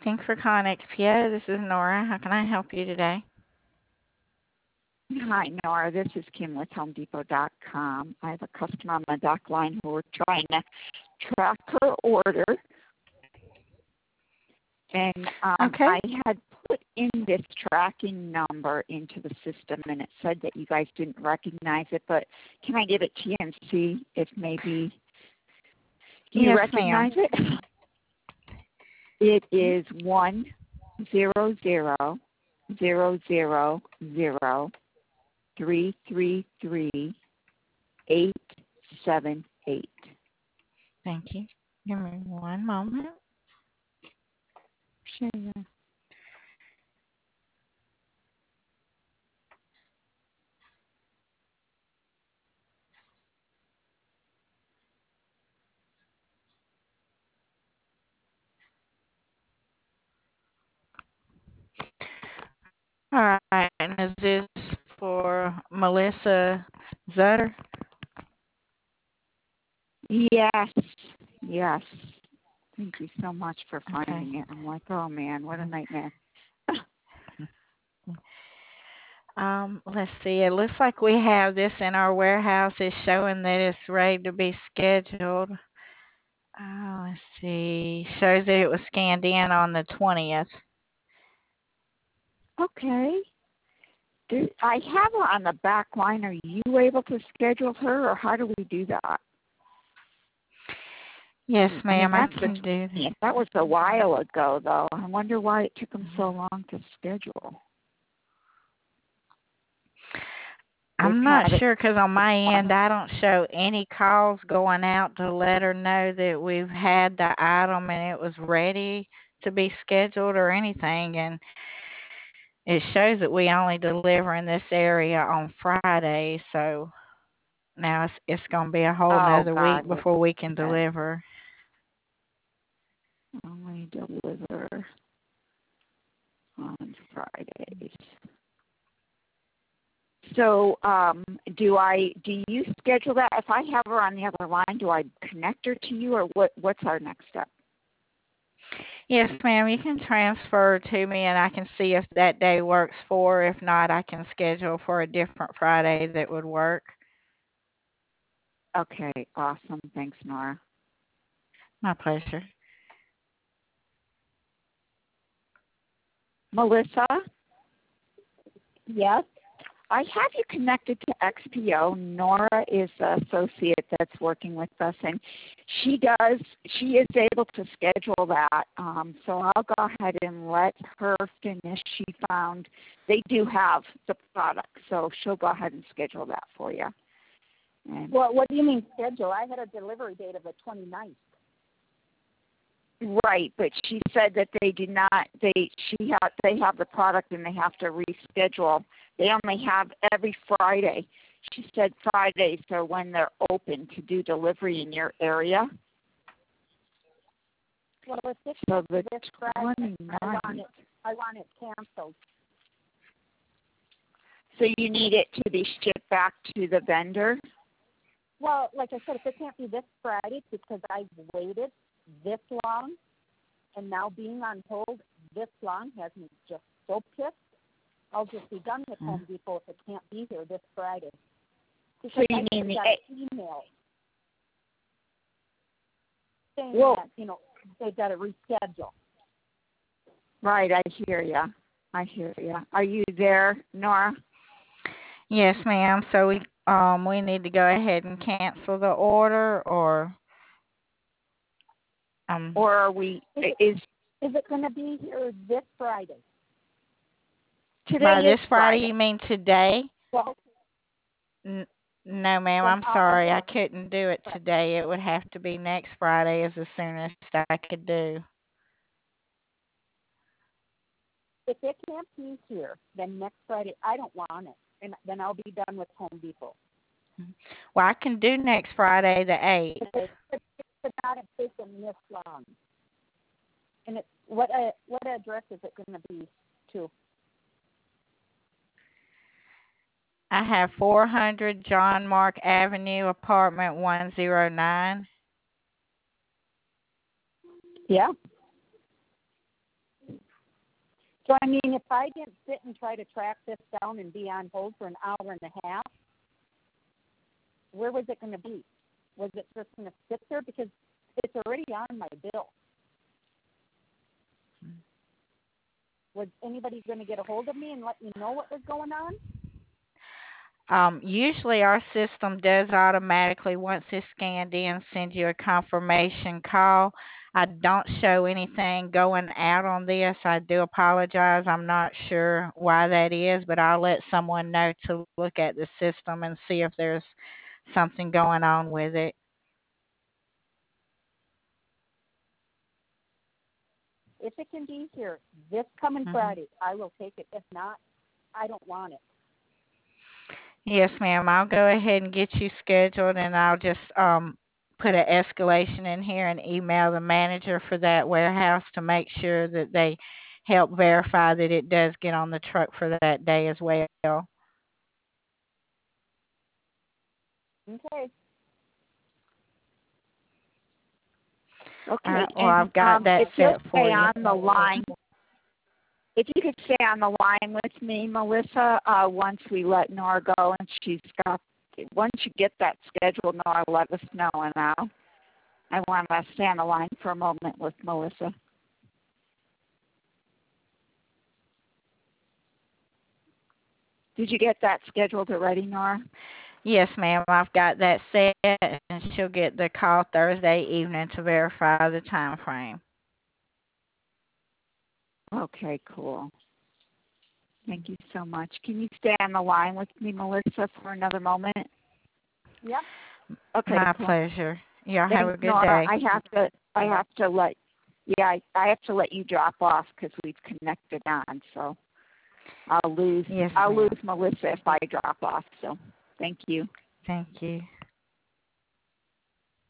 Thanks for calling XPO. This is Nora. How can I help you today? Hi, Nora. This is Kim with HomeDepot.com. I have a customer on the dock line who we're trying to track her order. And Okay. I had put in this tracking number into the system, and it said that you guys didn't recognize it. But can I give it to you and see if maybe you Yes, ma'am. recognize it? It is 100-00333-878. Thank you. Give me one moment. Sure. Yeah. All right. And is this for Melissa Zutter? Yes. Yes. Thank you so much for Okay. finding it. I'm like, oh man, what a nightmare. Let's see. It looks like we have this in our warehouse. It's showing that it's ready to be scheduled. Let's see. Shows that it was scanned in on the 20th. Okay. I have her on the back line. Are you able to schedule her, or how do we do that? Yes, I mean, ma'am. I that's the can do 20th. That was a while ago, though. I wonder why it took them so long to schedule. They've I'm not had it. sure because on my end I don't show any calls going out to let her know that we've had the item and it was ready to be scheduled or anything. And it shows that we only deliver in this area on Friday. So now it's going to be a whole Oh, nother week got it. before we can Okay. deliver. Only deliver on Fridays. So, do you schedule that? If I have her on the other line, do I connect her to you, or what's our next step? Yes, ma'am. You can transfer to me and I can see if that day works for her. If not, I can schedule for a different Friday that would work. Okay, awesome. Thanks, Nora. My pleasure. Melissa, Yes. I have you connected to XPO. Nora is the associate that's working with us, and she is able to schedule that. So I'll go ahead and let her finish. They do have the product, so she'll go ahead and schedule that for you. And Well, what do you mean schedule? I had a delivery date of the 29th. right, but she said that they do not. They have the product and they have to reschedule. They only have every Friday. She said Fridays are when they're open to do delivery in your area. Well, if this So the this Friday, 29th. I want it canceled. So you need it to be shipped back to the vendor? Well, like I said, if it can't be this Friday because I've waited this long, and now being on hold this long has me just so pissed. I'll just be done with Home Depot if it can't be here this Friday. Because So you I mean got an email saying well, that, they've got to reschedule. right, I hear you. Are you there, Nora? Yes, ma'am. So we need to go ahead and cancel the order, or Or are we, is Is it going to be here this Friday? today by is this Friday Friday. you mean today? Well, N- no, ma'am. then I'm I'll sorry. I couldn't do it today. It would have to be next Friday as the soonest I could do. if it can't be here, then next Friday I don't want it, and then I'll be done with Home Depot. Well, I can do next Friday the 8th. It could not have taken this long. And what address is it going to be to? I have 400 John Mark Avenue, apartment 109. Yeah. So, I mean, if I didn't sit and try to track this down and be on hold for an hour and a half, where was it going to be? Was it just going to sit there? Because it's already on my bill. Was anybody going to get a hold of me and let me know what was going on? Usually our system does automatically, once it's scanned in, send you a confirmation call. I don't show anything going out on this. I do apologize. I'm not sure why that is, but I'll let someone know to look at the system and see if there's something going on with it. If it can be here this coming Mhm. Friday, I will take it. If not, I don't want it. Yes, ma'am. I'll go ahead and get you scheduled, and I'll just put an escalation in here and email the manager for that warehouse to make sure that they help verify that it does get on the truck for that day as well. Okay. All Okay, right. Well, and I've got that if you'll set for stay you. on the line, if you could stay on the line with me, Melissa, once we let Nora go, and once you get that scheduled, Nora, let us know, and I want to stay on the line for a moment with Melissa. Did you get that scheduled already, Nora? Yes, ma'am. I've got that set, and she'll get the call Thursday evening to verify the time frame. Okay, cool. Thank you so much. Can you stay on the line with me, Melissa, for another moment? Yep. Okay, My cool. pleasure. Y'all have a Thanks, good Nora. day. I have to let you drop off because we've connected on. So I'll lose Yes, ma'am. Melissa if I drop off. So thank you. Thank you.